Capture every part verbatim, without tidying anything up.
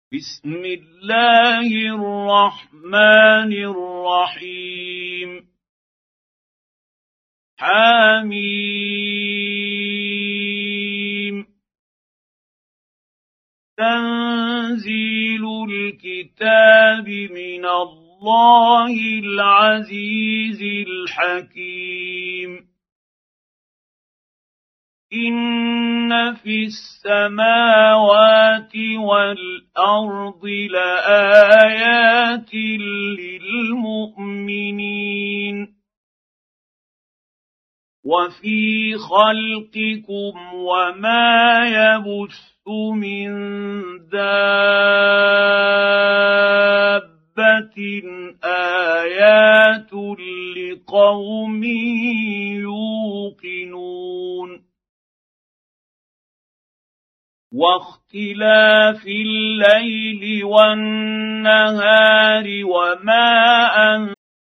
بسم الله الرحمن الرحيم حميم تنزيل الكتاب من الله العزيز الحكيم إن في السماوات والأرض لآيات للمؤمنين وفي خلقكم وما يبث من دابة آيات لقوم يوقنون واختلاف الليل والنهار وما أنزل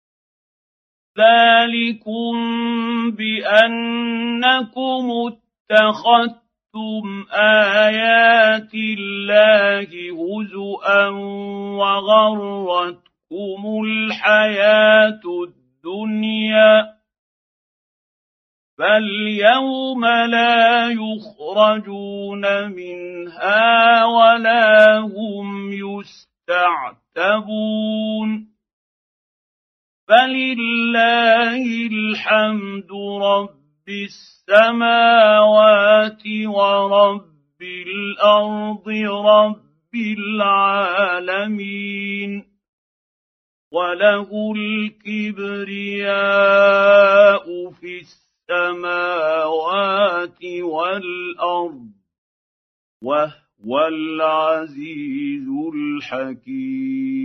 ذلكم بأنكم اتخذتم آيات الله هزؤا وغرتكم الحياة الدنيا فاليوم لا يخرجون منها ولا هم يستعتبون فلله الحمد رب السماوات ورب الأرض رب العالمين وله الكبرياء في السماوات والأرض وهو العزيز الحكيم